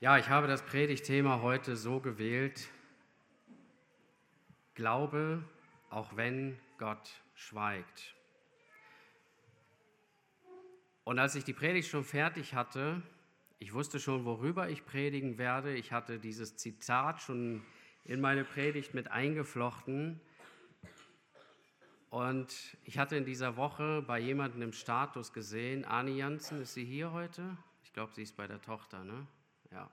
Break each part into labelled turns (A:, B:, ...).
A: Ja, ich habe das Predigtthema heute so gewählt: Glaube, auch wenn Gott schweigt. Und als ich die Predigt schon fertig hatte, ich wusste schon, worüber ich predigen werde. Ich hatte dieses Zitat schon in meine Predigt mit eingeflochten. Und ich hatte in dieser Woche bei jemandem im Status gesehen, Arni Jansen, ist sie hier heute? Ich glaube, sie ist bei der Tochter, ne? Ja.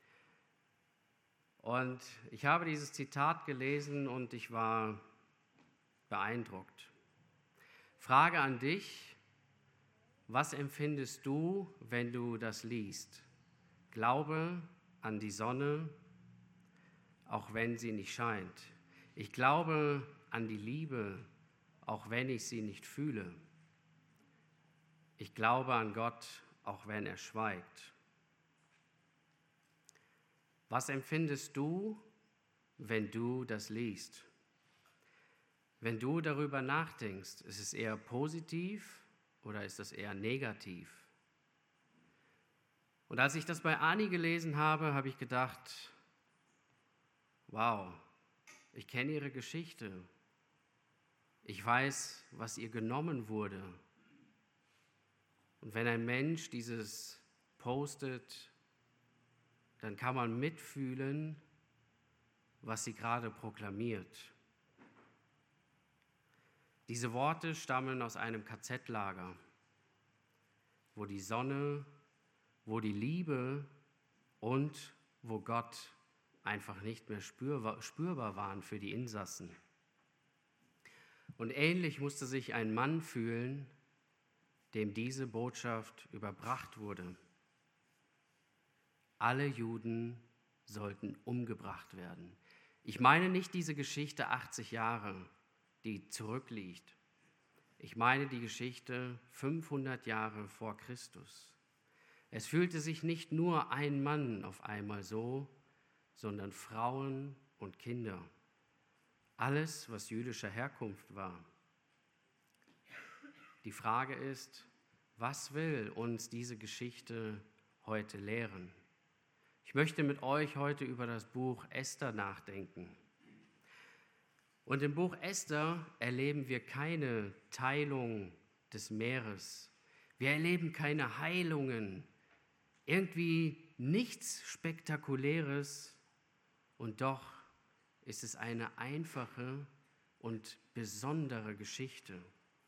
A: Und ich habe dieses Zitat gelesen und ich war beeindruckt. Frage an dich: Was empfindest du, wenn du das liest? Glaube an die Sonne, auch wenn sie nicht scheint. Ich glaube an die Liebe, auch wenn ich sie nicht fühle. Ich glaube an Gott, auch wenn er schweigt. Was empfindest du, wenn du das liest? Wenn du darüber nachdenkst, ist es eher positiv oder ist es eher negativ? Und als ich das bei Ani gelesen habe, habe ich gedacht, wow, ich kenne ihre Geschichte. Ich weiß, was ihr genommen wurde. Und wenn ein Mensch dieses postet, dann kann man mitfühlen, was sie gerade proklamiert. Diese Worte stammen aus einem KZ-Lager, wo die Sonne, wo die Liebe und wo Gott einfach nicht mehr spürbar waren für die Insassen. Und ähnlich musste sich ein Mann fühlen, dem diese Botschaft überbracht wurde. Alle Juden sollten umgebracht werden. Ich meine nicht diese Geschichte 80 Jahre, die zurückliegt. Ich meine die Geschichte 500 Jahre vor Christus. Es fühlte sich nicht nur ein Mann auf einmal so, sondern Frauen und Kinder. Alles, was jüdischer Herkunft war. Die Frage ist, was will uns diese Geschichte heute lehren? Ich möchte mit euch heute über das Buch Esther nachdenken. Und im Buch Esther erleben wir keine Teilung des Meeres. Wir erleben keine Heilungen, irgendwie nichts Spektakuläres. Und doch ist es eine einfache und besondere Geschichte.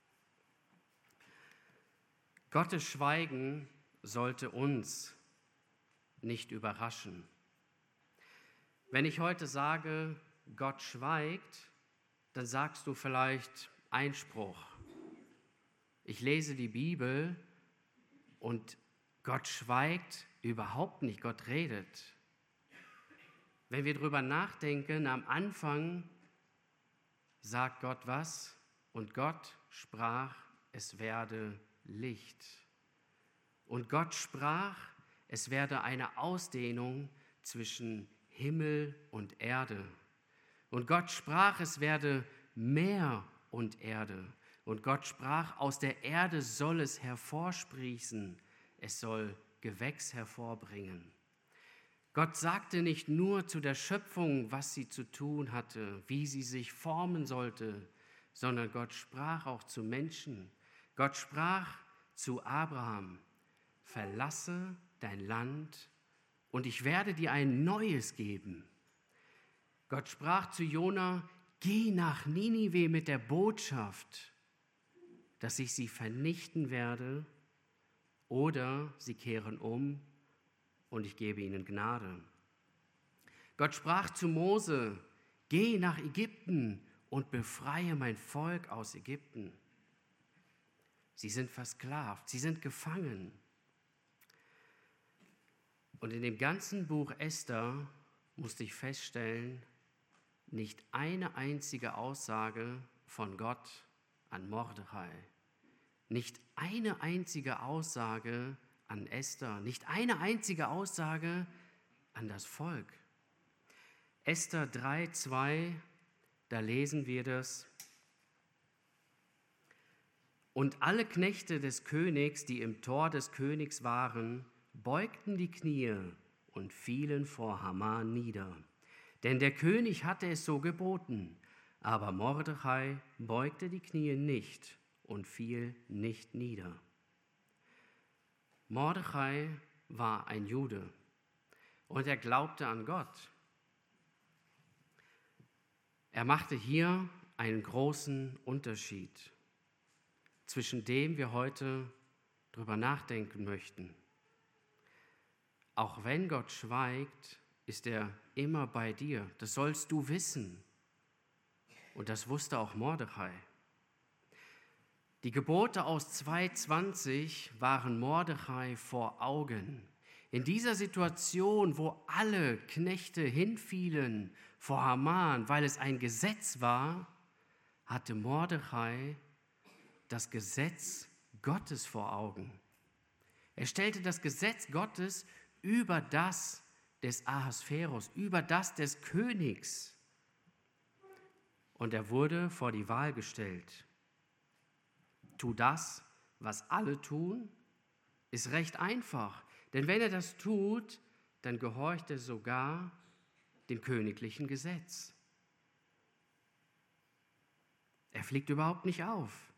A: Gottes Schweigen sollte uns nicht überraschen. Wenn ich heute sage, Gott schweigt, dann sagst du vielleicht Einspruch. Ich lese die Bibel und Gott schweigt überhaupt nicht, Gott redet. Wenn wir drüber nachdenken, am Anfang sagt Gott was? Und Gott sprach, es werde Licht. Und Gott sprach, es werde eine Ausdehnung zwischen Himmel und Erde. Und Gott sprach, es werde Meer und Erde. Und Gott sprach, aus der Erde soll es hervorsprießen, es soll Gewächs hervorbringen. Gott sagte nicht nur zu der Schöpfung, was sie zu tun hatte, wie sie sich formen sollte, sondern Gott sprach auch zu Menschen. Gott sprach zu Abraham, verlasse dein Land und ich werde dir ein neues geben. Gott sprach zu Jona, geh nach Ninive mit der Botschaft, dass ich sie vernichten werde oder sie kehren um und ich gebe ihnen Gnade. Gott sprach zu Mose, geh nach Ägypten und befreie mein Volk aus Ägypten. Sie sind versklavt, sie sind gefangen. Und in dem ganzen Buch Esther musste ich feststellen, nicht eine einzige Aussage von Gott an Mordechai, nicht eine einzige Aussage an Esther, nicht eine einzige Aussage an das Volk. Esther 3,2, da lesen wir das. Und alle Knechte des Königs, die im Tor des Königs waren, beugten die Knie und fielen vor Haman nieder. Denn der König hatte es so geboten. Aber Mordechai beugte die Knie nicht und fiel nicht nieder. Mordechai war ein Jude und er glaubte an Gott. Er machte hier einen großen Unterschied, zwischen dem wir heute drüber nachdenken möchten. Auch wenn Gott schweigt, ist er immer bei dir. Das sollst du wissen. Und das wusste auch Mordechai. Die Gebote aus 2,20 waren Mordechai vor Augen. In dieser Situation, wo alle Knechte hinfielen vor Haman, weil es ein Gesetz war, hatte Mordechai das Gesetz Gottes vor Augen. Er stellte das Gesetz Gottes über das des Ahasverus, über das des Königs. Und er wurde vor die Wahl gestellt. Tu das, was alle tun, ist recht einfach. Denn wenn er das tut, dann gehorcht er sogar dem königlichen Gesetz. Er fliegt überhaupt nicht auf.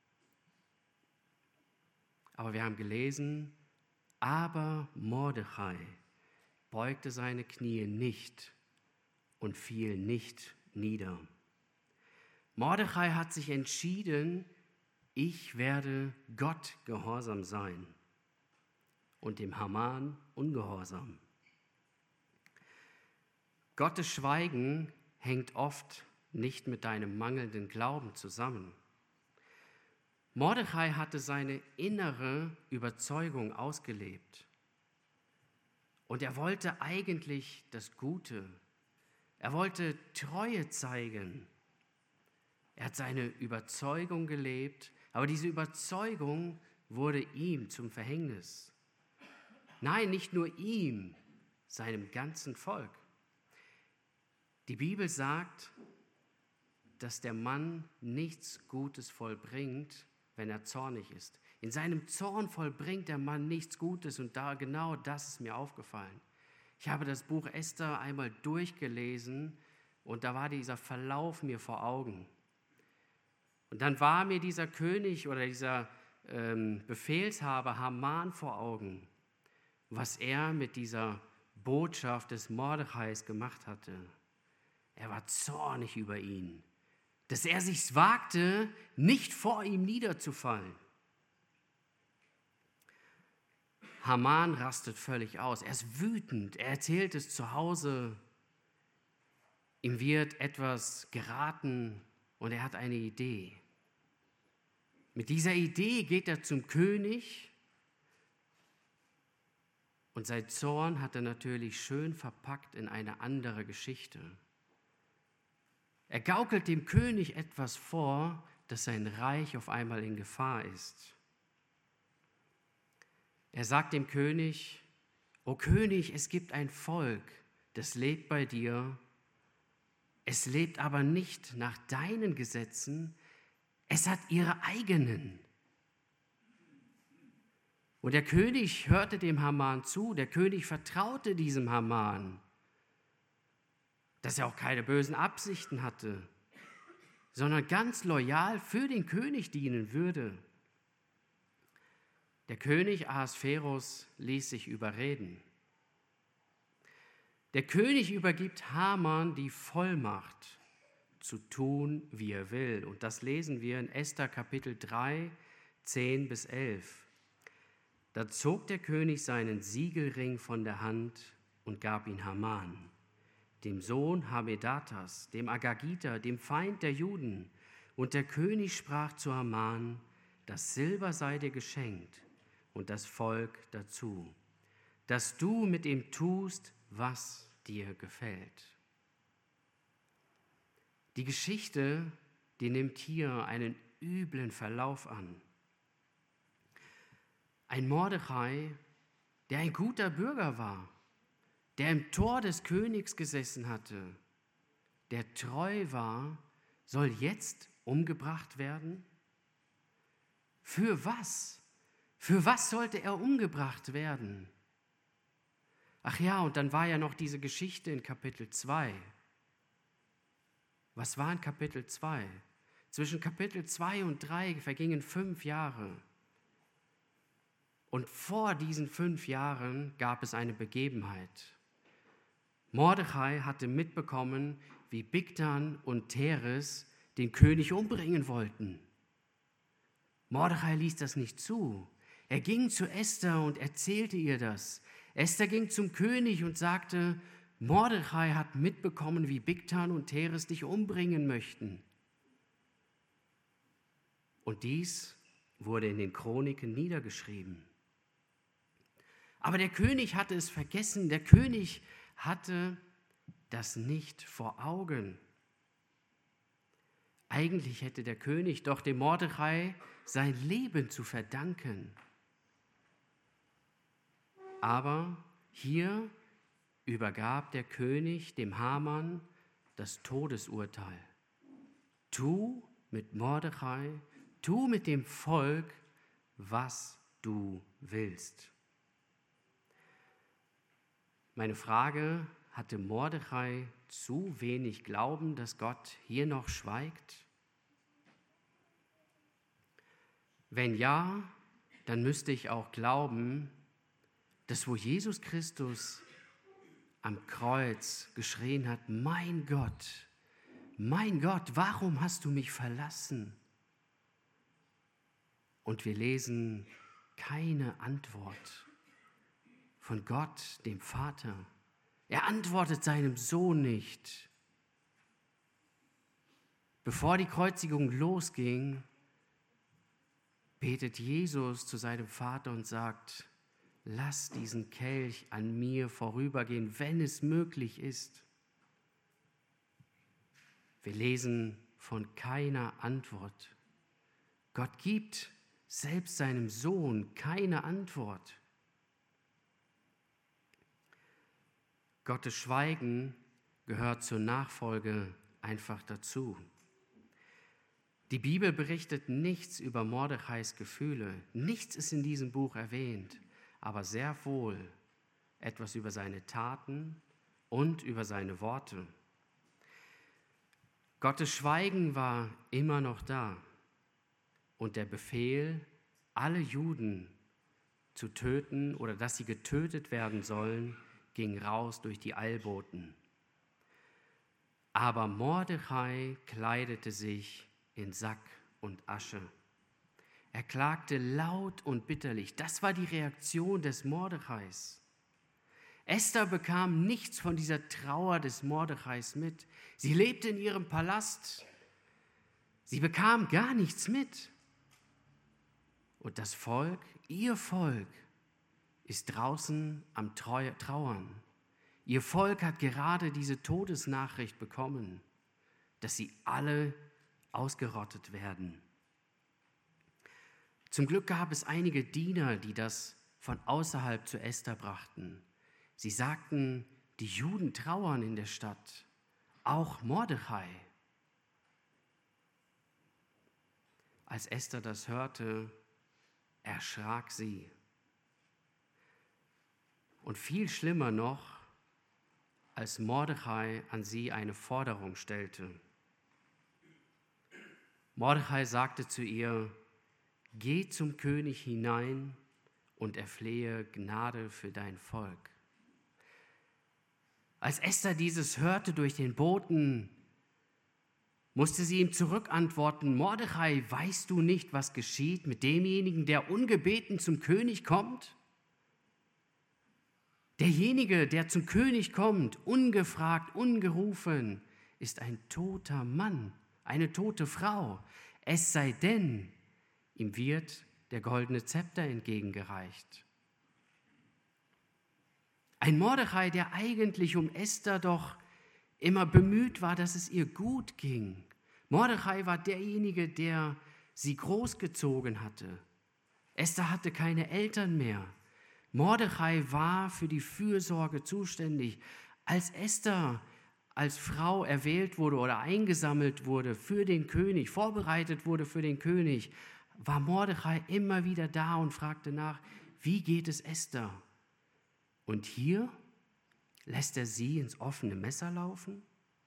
A: Aber wir haben gelesen, aber Mordechai beugte seine Knie nicht und fiel nicht nieder. Mordechai hat sich entschieden, ich werde Gott gehorsam sein und dem Haman ungehorsam. Gottes Schweigen hängt oft nicht mit deinem mangelnden Glauben zusammen. Mordechai hatte seine innere Überzeugung ausgelebt und er wollte eigentlich das Gute. Er wollte Treue zeigen. Er hat seine Überzeugung gelebt, aber diese Überzeugung wurde ihm zum Verhängnis. Nein, nicht nur ihm, seinem ganzen Volk. Die Bibel sagt, dass der Mann nichts Gutes vollbringt, wenn er zornig ist. In seinem Zorn vollbringt der Mann nichts Gutes und genau das ist mir aufgefallen. Ich habe das Buch Esther einmal durchgelesen und da war dieser Verlauf mir vor Augen. Und dann war mir dieser König oder dieser Befehlshaber Haman vor Augen, was er mit dieser Botschaft des Mordechais gemacht hatte. Er war zornig über ihn, dass er sich wagte, nicht vor ihm niederzufallen. Haman rastet völlig aus. Er ist wütend. Er erzählt es zu Hause. Ihm wird etwas geraten und er hat eine Idee. Mit dieser Idee geht er zum König und sein Zorn hat er natürlich schön verpackt in eine andere Geschichte. Er gaukelt dem König etwas vor, dass sein Reich auf einmal in Gefahr ist. Er sagt dem König, O König, es gibt ein Volk, das lebt bei dir. Es lebt aber nicht nach deinen Gesetzen, es hat ihre eigenen. Und der König hörte dem Haman zu, der König vertraute diesem Haman, dass er auch keine bösen Absichten hatte, sondern ganz loyal für den König dienen würde. Der König Ahasverus ließ sich überreden. Der König übergibt Haman die Vollmacht, zu tun, wie er will. Und das lesen wir in Esther Kapitel 3, 10-11. Da zog der König seinen Siegelring von der Hand und gab ihn Haman, dem Sohn Hamedatas, dem Agagiter, dem Feind der Juden. Und der König sprach zu Haman, das Silber sei dir geschenkt und das Volk dazu, dass du mit ihm tust, was dir gefällt. Die Geschichte, die nimmt hier einen üblen Verlauf an. Ein Mordechai, der ein guter Bürger war, der im Tor des Königs gesessen hatte, der treu war, soll jetzt umgebracht werden? Für was? Für was sollte er umgebracht werden? Ach ja, und dann war ja noch diese Geschichte in Kapitel 2. Was war in Kapitel 2? Zwischen Kapitel 2 und 3 vergingen 5 Jahre. Und vor diesen 5 Jahren gab es eine Begebenheit. Mordechai hatte mitbekommen, wie Bigthan und Teres den König umbringen wollten. Mordechai ließ das nicht zu. Er ging zu Esther und erzählte ihr das. Esther ging zum König und sagte, Mordechai hat mitbekommen, wie Bigthan und Teres dich umbringen möchten. Und dies wurde in den Chroniken niedergeschrieben. Aber der König hatte es vergessen. Der König hatte das nicht vor Augen. Eigentlich hätte der König doch dem Mordechai sein Leben zu verdanken. Aber hier übergab der König dem Haman das Todesurteil. Tu mit Mordechai, tu mit dem Volk, was du willst. Meine Frage, hatte Mordechai zu wenig Glauben, dass Gott hier noch schweigt? Wenn ja, dann müsste ich auch glauben, dass wo Jesus Christus am Kreuz geschrien hat, mein Gott, warum hast du mich verlassen? Und wir lesen keine Antwort von Gott, dem Vater. Er antwortet seinem Sohn nicht. Bevor die Kreuzigung losging, betet Jesus zu seinem Vater und sagt, lass diesen Kelch an mir vorübergehen, wenn es möglich ist. Wir lesen von keiner Antwort. Gott gibt selbst seinem Sohn keine Antwort. Gottes Schweigen gehört zur Nachfolge einfach dazu. Die Bibel berichtet nichts über Mordechais Gefühle. Nichts ist in diesem Buch erwähnt, aber sehr wohl etwas über seine Taten und über seine Worte. Gottes Schweigen war immer noch da und der Befehl, alle Juden zu töten oder dass sie getötet werden sollen, ging raus durch die Eilboten. Aber Mordechai kleidete sich in Sack und Asche. Er klagte laut und bitterlich. Das war die Reaktion des Mordechais. Esther bekam nichts von dieser Trauer des Mordechais mit. Sie lebte in ihrem Palast. Sie bekam gar nichts mit. Und das Volk, ihr Volk, ist draußen am Trauern. Ihr Volk hat gerade diese Todesnachricht bekommen, dass sie alle ausgerottet werden. Zum Glück gab es einige Diener, die das von außerhalb zu Esther brachten. Sie sagten, die Juden trauern in der Stadt, auch Mordechai. Als Esther das hörte, erschrak sie. Und viel schlimmer noch, als Mordechai an sie eine Forderung stellte. Mordechai sagte zu ihr, geh zum König hinein und erflehe Gnade für dein Volk. Als Esther dieses hörte durch den Boten, musste sie ihm zurückantworten, Mordechai, weißt du nicht, was geschieht mit demjenigen, der ungebeten zum König kommt? Derjenige, der zum König kommt, ungefragt, ungerufen, ist ein toter Mann, eine tote Frau. Es sei denn, ihm wird der goldene Zepter entgegengereicht. Ein Mordechai, der eigentlich um Esther doch immer bemüht war, dass es ihr gut ging. Mordechai war derjenige, der sie großgezogen hatte. Esther hatte keine Eltern mehr. Mordechai war für die Fürsorge zuständig. Als Esther als Frau erwählt wurde oder eingesammelt wurde für den König, vorbereitet wurde für den König, war Mordechai immer wieder da und fragte nach, wie geht es Esther? Und hier Lässt er sie ins offene Messer laufen?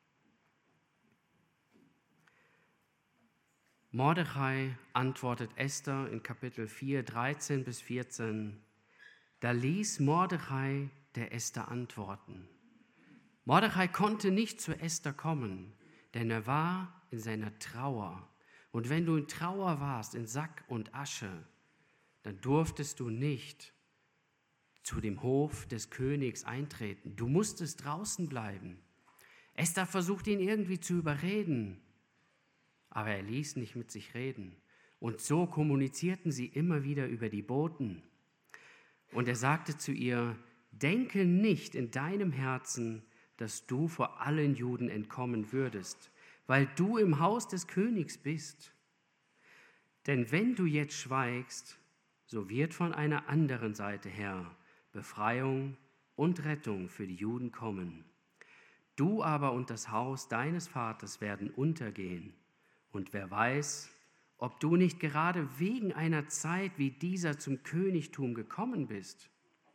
A: Mordechai antwortet Esther in Kapitel 4, 13 bis 14. Da ließ Mordechai der Esther antworten. Mordechai konnte nicht zu Esther kommen, denn er war in seiner Trauer. Und wenn du in Trauer warst, in Sack und Asche, dann durftest du nicht zu dem Hof des Königs eintreten. Du musstest draußen bleiben. Esther versuchte ihn irgendwie zu überreden, aber er ließ nicht mit sich reden. Und so kommunizierten sie immer wieder über die Boten. Und er sagte zu ihr, denke nicht in deinem Herzen, dass du vor allen Juden entkommen würdest, weil du im Haus des Königs bist. Denn wenn du jetzt schweigst, so wird von einer anderen Seite her Befreiung und Rettung für die Juden kommen. Du aber und das Haus deines Vaters werden untergehen. Und wer weiß, ob du nicht gerade wegen einer Zeit wie dieser zum Königtum gekommen bist.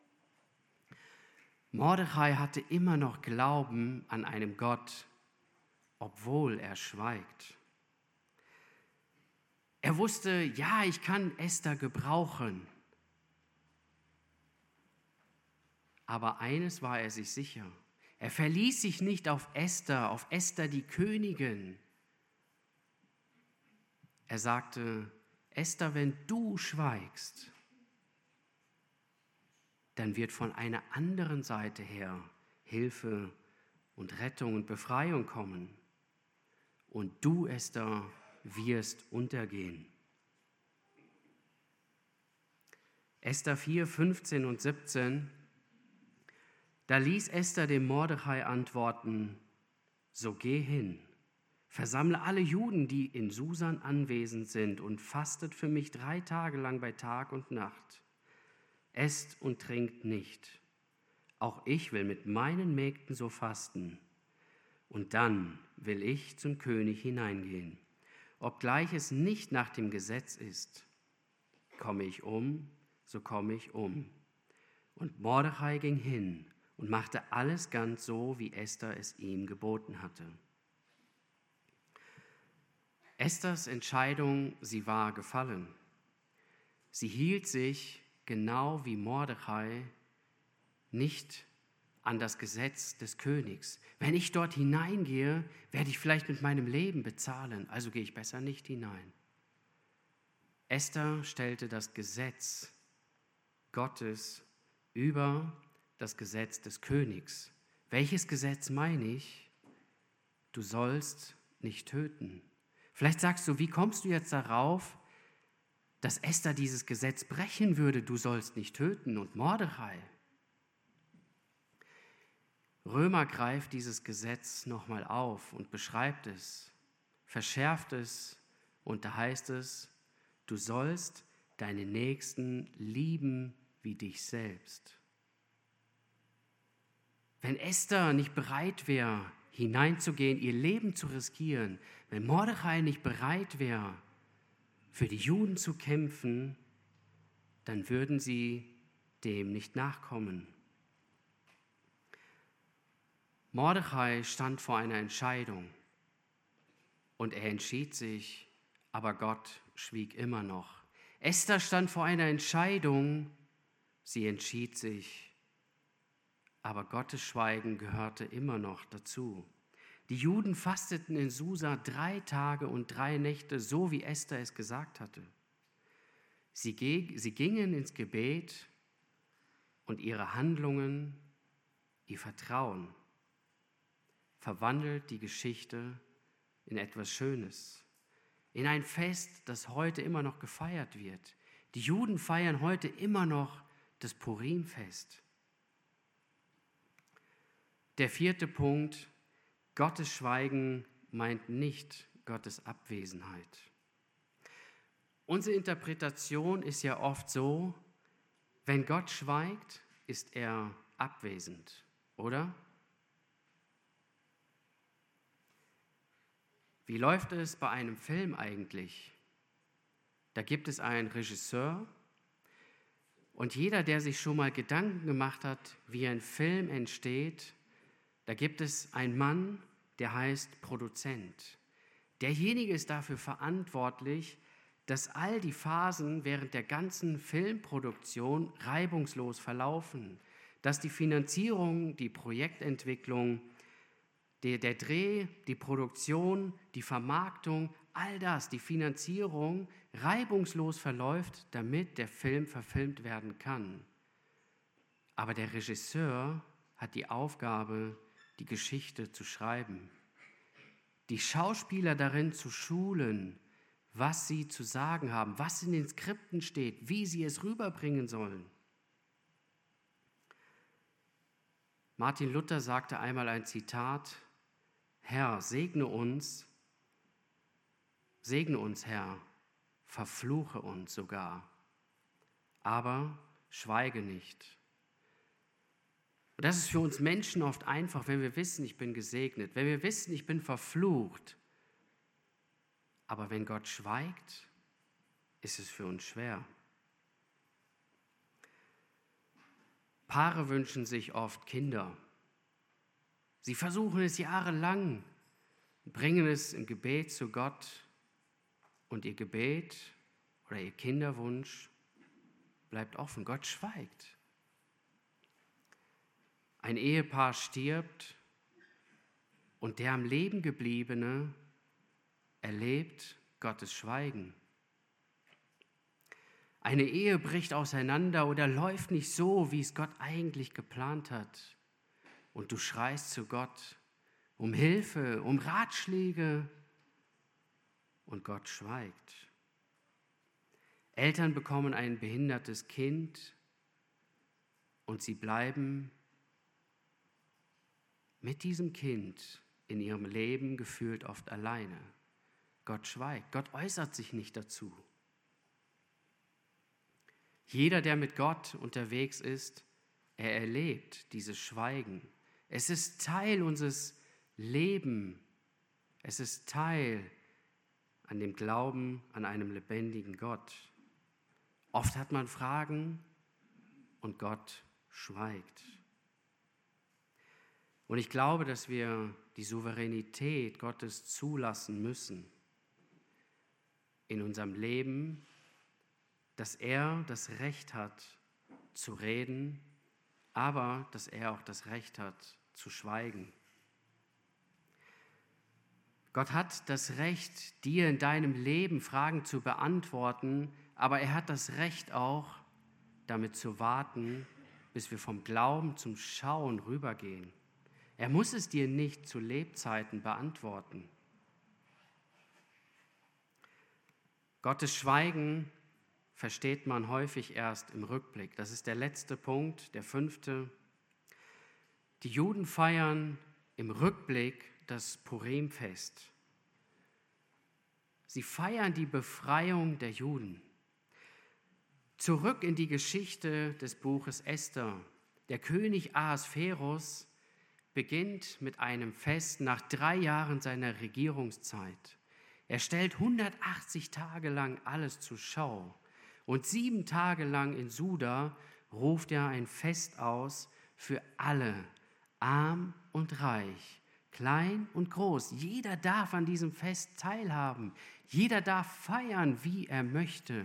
A: Mordechai hatte immer noch Glauben an einem Gott, obwohl er schweigt. Er wusste, ja, ich kann Esther gebrauchen. Aber eines war er sich sicher. Er verließ sich nicht auf Esther die Königin. Er sagte, Esther, wenn du schweigst, dann wird von einer anderen Seite her Hilfe und Rettung und Befreiung kommen. Und du, Esther, wirst untergehen. Esther 4, 15 und 17. Da ließ Esther dem Mordechai antworten, so geh hin, versammle alle Juden, die in Susan anwesend sind, und fastet für mich 3 Tage lang bei Tag und Nacht. Esst und trinkt nicht. Auch ich will mit meinen Mägden so fasten. Und dann will ich zum König hineingehen. Obgleich es nicht nach dem Gesetz ist, komme ich um, so komme ich um. Und Mordechai ging hin und machte alles ganz so, wie Esther es ihm geboten hatte. Esthers Entscheidung, sie war gefallen. Sie hielt sich, genau wie Mordechai, nicht an das Gesetz des Königs. Wenn ich dort hineingehe, werde ich vielleicht mit meinem Leben bezahlen, also gehe ich besser nicht hinein. Esther stellte das Gesetz Gottes über das Gesetz des Königs. Welches Gesetz meine ich? Du sollst nicht töten. Vielleicht sagst du, wie kommst du jetzt darauf, dass Esther dieses Gesetz brechen würde? Du sollst nicht töten. Und Mordechai. Römer greift dieses Gesetz nochmal auf und beschreibt es, verschärft es, und da heißt es, du sollst deinen Nächsten lieben wie dich selbst. Wenn Esther nicht bereit wäre, hineinzugehen, ihr Leben zu riskieren, wenn Mordechai nicht bereit wäre, für die Juden zu kämpfen, dann würden sie dem nicht nachkommen. Mordechai stand vor einer Entscheidung und er entschied sich, aber Gott schwieg immer noch. Esther stand vor einer Entscheidung, sie entschied sich, aber Gottes Schweigen gehörte immer noch dazu. Die Juden fasteten in Susa 3 Tage und 3 Nächte, so wie Esther es gesagt hatte. Sie gingen ins Gebet und ihre Handlungen, ihr Vertrauen, verwandelt die Geschichte in etwas Schönes, in ein Fest, das heute immer noch gefeiert wird. Die Juden feiern heute immer noch das Purimfest. Der 4. Punkt, Gottes Schweigen meint nicht Gottes Abwesenheit. Unsere Interpretation ist ja oft so, wenn Gott schweigt, ist er abwesend, oder? Wie läuft es bei einem Film eigentlich? Da gibt es einen Regisseur Und jeder, der sich schon mal Gedanken gemacht hat, wie ein Film entsteht, da gibt es einen Mann, der heißt Produzent. Derjenige ist dafür verantwortlich, dass all die Phasen während der ganzen Filmproduktion reibungslos verlaufen, dass die Finanzierung, die Projektentwicklung, der Dreh, die Produktion, die Vermarktung, all das, die Finanzierung reibungslos verläuft, damit der Film verfilmt werden kann. Aber der Regisseur hat die Aufgabe, die Geschichte zu schreiben, die Schauspieler darin zu schulen, was sie zu sagen haben, was in den Skripten steht, wie sie es rüberbringen sollen. Martin Luther sagte einmal ein Zitat: Herr, segne uns, Herr, verfluche uns sogar, aber schweige nicht. Und das ist für uns Menschen oft einfach, wenn wir wissen, ich bin gesegnet, wenn wir wissen, ich bin verflucht. Aber wenn Gott schweigt, ist es für uns schwer. Paare wünschen sich oft Kinder. Sie versuchen es jahrelang, bringen es im Gebet zu Gott und ihr Gebet oder ihr Kinderwunsch bleibt offen. Gott schweigt. Ein Ehepaar stirbt und der am Leben gebliebene erlebt Gottes Schweigen. Eine Ehe bricht auseinander oder läuft nicht so, wie es Gott eigentlich geplant hat. Und du schreist zu Gott um Hilfe, um Ratschläge und Gott schweigt. Eltern bekommen ein behindertes Kind und sie bleiben mit diesem Kind in ihrem Leben gefühlt oft alleine. Gott schweigt, Gott äußert sich nicht dazu. Jeder, der mit Gott unterwegs ist, er erlebt dieses Schweigen. Es ist Teil unseres Lebens. Es ist Teil an dem Glauben an einem lebendigen Gott. Oft hat man Fragen und Gott schweigt. Und ich glaube, dass wir die Souveränität Gottes zulassen müssen in unserem Leben, dass er das Recht hat zu reden, aber dass er auch das Recht hat zu schweigen. Gott hat das Recht, dir in deinem Leben Fragen zu beantworten, aber er hat das Recht auch, damit zu warten, bis wir vom Glauben zum Schauen rübergehen. Er muss es dir nicht zu Lebzeiten beantworten. Gottes Schweigen versteht man häufig erst im Rückblick. Das ist der letzte Punkt, der 5. Die Juden feiern im Rückblick das Purimfest. Sie feiern die Befreiung der Juden. Zurück in die Geschichte des Buches Esther. Der König Ahasverus beginnt mit einem Fest nach 3 Jahren seiner Regierungszeit. Er stellt 180 Tage lang alles zur Schau. Und 7 Tage lang in Suda ruft er ein Fest aus für alle, arm und reich, klein und groß. Jeder darf an diesem Fest teilhaben. Jeder darf feiern, wie er möchte.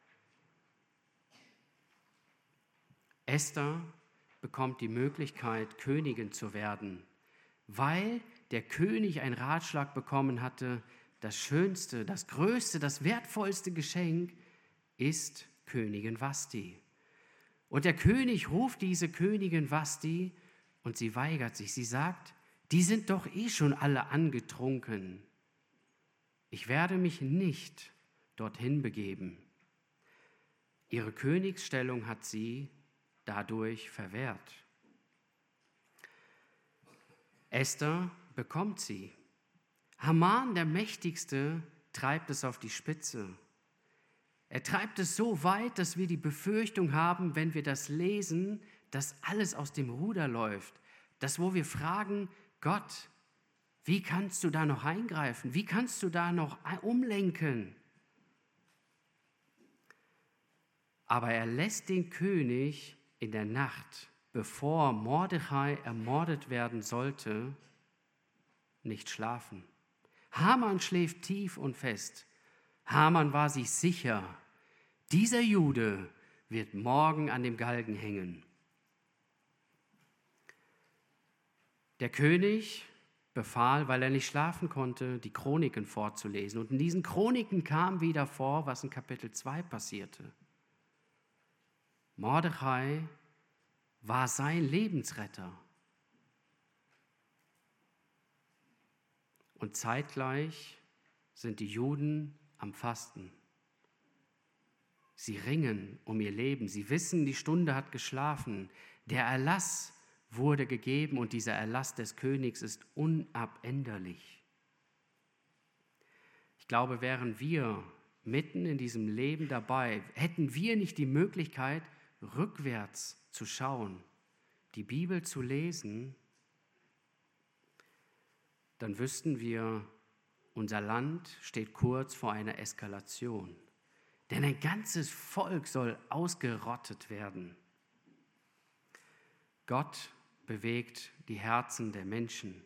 A: Esther bekommt die Möglichkeit, Königin zu werden, weil der König einen Ratschlag bekommen hatte, das schönste, das größte, das wertvollste Geschenk ist Königin Vashti. Und der König ruft diese Königin Vashti und sie weigert sich. Sie sagt, die sind doch eh schon alle angetrunken. Ich werde mich nicht dorthin begeben. Ihre Königsstellung hat sie dadurch verwehrt. Esther bekommt sie. Haman, der Mächtigste, treibt es auf die Spitze. Er treibt es so weit, dass wir die Befürchtung haben, wenn wir das lesen, dass alles aus dem Ruder läuft. Das, wo wir fragen, Gott, wie kannst du da noch eingreifen? Wie kannst du da noch umlenken? Aber er lässt den König in der Nacht, bevor Mordechai ermordet werden sollte, nicht schlafen. Haman schläft tief und fest. Haman war sich sicher, dieser Jude wird morgen an dem Galgen hängen. Der König befahl, weil er nicht schlafen konnte, die Chroniken vorzulesen. Und in diesen Chroniken kam wieder vor, was in Kapitel 2 passierte. Mordechai war sein Lebensretter. Und zeitgleich sind die Juden am Fasten. Sie ringen um ihr Leben. Sie wissen, die Stunde hat geschlafen. Der Erlass wurde gegeben und dieser Erlass des Königs ist unabänderlich. Ich glaube, wären wir mitten in diesem Leben dabei, hätten wir nicht die Möglichkeit, rückwärts zu schauen, die Bibel zu lesen, dann wüssten wir, unser Land steht kurz vor einer Eskalation. Denn ein ganzes Volk soll ausgerottet werden. Gott bewegt die Herzen der Menschen.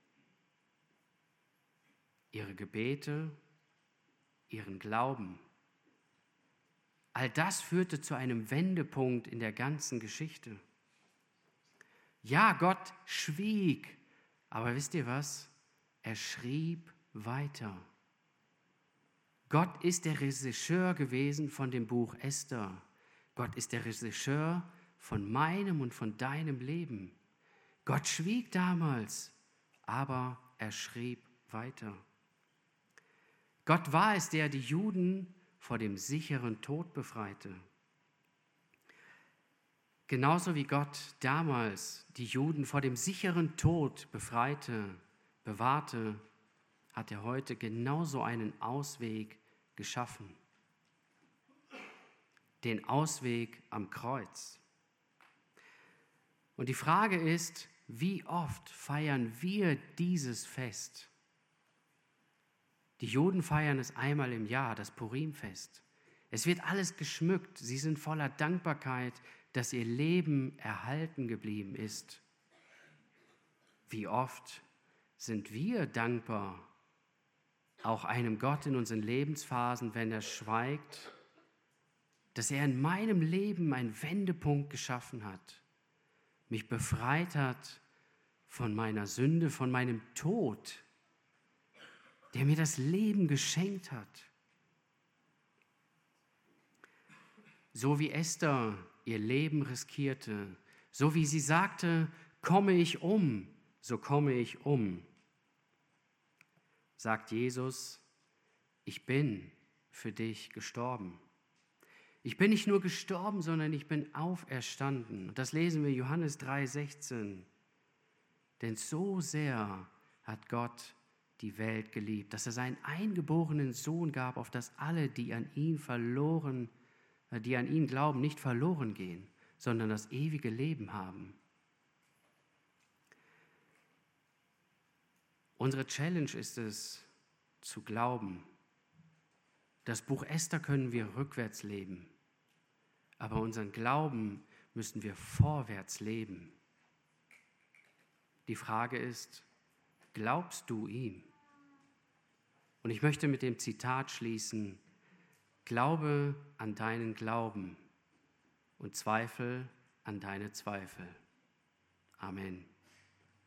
A: Ihre Gebete, ihren Glauben. All das führte zu einem Wendepunkt in der ganzen Geschichte. Ja, Gott schwieg, aber wisst ihr was? Er schrieb weiter. Gott ist der Regisseur gewesen von dem Buch Esther. Gott ist der Regisseur von meinem und von deinem Leben. Gott schwieg damals, aber er schrieb weiter. Gott war es, der die Juden vor dem sicheren Tod befreite. Genauso wie Gott damals die Juden vor dem sicheren Tod befreite, bewahrte, hat er heute genauso einen Ausweg geschaffen. Den Ausweg am Kreuz. Und die Frage ist, wie oft feiern wir dieses Fest? Die Juden feiern es einmal im Jahr, das Purimfest. Es wird alles geschmückt. Sie sind voller Dankbarkeit, dass ihr Leben erhalten geblieben ist. Wie oft sind wir dankbar, auch einem Gott in unseren Lebensphasen, wenn er schweigt, dass er in meinem Leben einen Wendepunkt geschaffen hat, mich befreit hat von meiner Sünde, von meinem Tod, der mir das Leben geschenkt hat. So wie Esther ihr Leben riskierte, so wie sie sagte, komme ich um, so komme ich um, sagt Jesus, ich bin für dich gestorben. Ich bin nicht nur gestorben, sondern ich bin auferstanden. Und das lesen wir Johannes 3,16. Denn so sehr hat Gott die Welt geliebt, dass er seinen eingeborenen Sohn gab, auf dass alle, die an ihn glauben, nicht verloren gehen, sondern das ewige Leben haben. Unsere Challenge ist es, zu glauben. Das Buch Esther können wir rückwärts leben, aber unseren Glauben müssen wir vorwärts leben. Die Frage ist, glaubst du ihm? Und ich möchte mit dem Zitat schließen, Glaube an deinen Glauben und Zweifel an deine Zweifel. Amen.